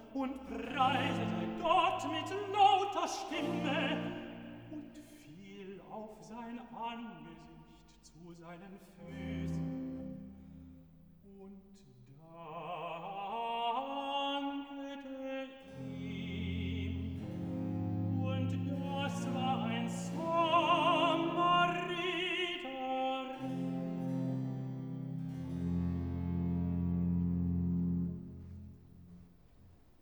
und preisete Gott mit lauter Stimme und fiel auf sein Angesicht zu seinen Füßen.